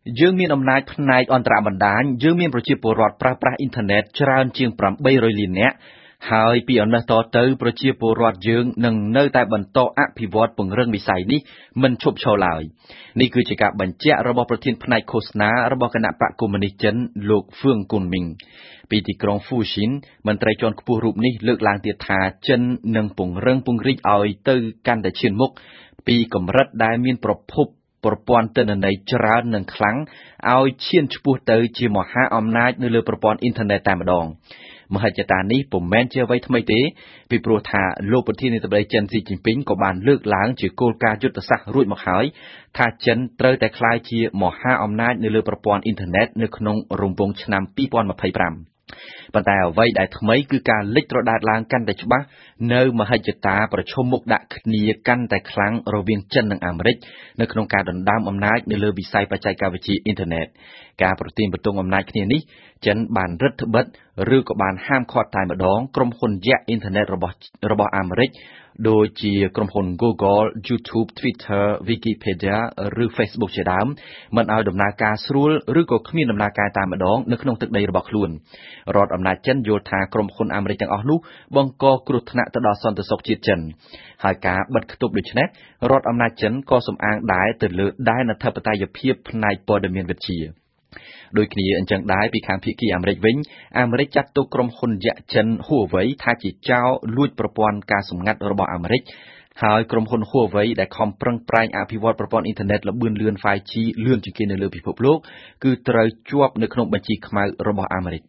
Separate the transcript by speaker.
Speaker 1: យើងមានអំណាចផ្នែកអន្តរបណ្ដាញយើងមានប្រជាពលរដ្ឋប្រើប្រាស់អ៊ីនធឺណិតច្រើនជាង800លាននាក់ហើយពីអំណះតទៅប្រជាពលរដ្ឋយើងនឹងនៅតែបន្តអភិវឌ្ឍពង្រឹងវិស័យនេះមិនឈប់ឈរឡើយនេះគឺជាការបញ្ជាក់របស់ប្រធានផ្នែកឃោសនារបស់គណៈបកកុម្មុយនីសចិនលោកហ្វឿងគុនមីងពីទីក្រុងហ្វូស៊ីនមន្ត្រីជាន់ខ្ពស់រូបនេះលើកឡើងទៀតថាចិននឹងពង្រឹងពង្រីកឲ្យទៅកាន់តែឈានមុខពីកម្រិតដែលមានប្រព័ន្ធទិន្នន័យច្រើននិងខ្លាំងឲ្យឈានឆ្ពោះទៅជាមហាអំណាចនៅលើប្រព័ន្ធអ៊ីនធឺណិតតែម្ដងមហិច្ឆតានេះពុំមែនជាអ្វីថ្មីទេពីព្រោះថាលោកប្រធានាធិបតីចិនស៊ីជីនពីងក៏បានលើកឡើងជាគោលការណ៍យុទ្ធសាស្ត្ររួចមកហើយថាចិនត្រូវតែក្លាយជាមហាអំណាចនៅលើប្រព័ន្ធអ៊ីនធឺណិតនៅក្នុងរង្វង់ឆ្នាំ2025ប៉ុន្តែអ្វីដែលថ្មីគឺការលេចត្រដាតឡើងកាន់តែច្បាស់នៅមហិច្ឆតាប្រឈមមុខដាក់គ្នាកាន់តែខ្លាំងរវាងចិននិងអាមេរិកនៅក្នុងការដណ្ដើមអំណាចនៅលើវិស័យបច្ចេកវិទ្យាអ៊ីនធឺណិតការប្រទានបន្ទងអំណាចគ្នានេះចិនបានរឹតបន្តឹងឬក៏បានហាមឃាត់តែម្ដងក្រុមហ៊ុនយក្សអ៊ីនធឺណិតរបស់អាមេរិកដូចជាក្រុមហ៊ុន Google, YouTube, Twitter, Wikipedia ឬ Facebook ជាដើមមិនឲ្យដំណើរការស្រួលឬក៏គ្មានដំណើរការតែម្ដងនៅក្នុងទឹកដីរបស់ខ្លួនរដ្ឋអំណាចចិនយល់ថាក្រុមហ៊ុនអាមេរិកទាំងអស់នោះបង្កគ្រោះថ្នាក់ទៅដល់សន្តិសុខជាតិចិនហើយការបិទគប់ដូច្នេះរដ្ឋអំណាចចិនក៏សំអាងដែរទៅលើដែនអធិបតេយ្យភាពផ្នែកព័ត៌មានវិទ្យាដោយគ្នាអញ្ចឹងដែរពីខាងភាគីអាមេរិកវិញអាមេរិកចាត់ទុកក្រុមហ៊ុនយក្សចិន Huawei ថាជាចោរលួចប្រព័ន្ធការសម្ងាត់របស់អាមេរិកហើយក្រុមហ៊ុន Huawei ដែលខំប្រឹងប្រែងអភិវឌ្ឍប្រព័ន្ធអ៊ីនធឺណិតល្បឿនលឿន 5G លឿនជាងគេនៅលើពិភពលោកគឺត្រូវជាប់នៅក្នុងបញ្ជីខ្មៅរបស់អាមេរិក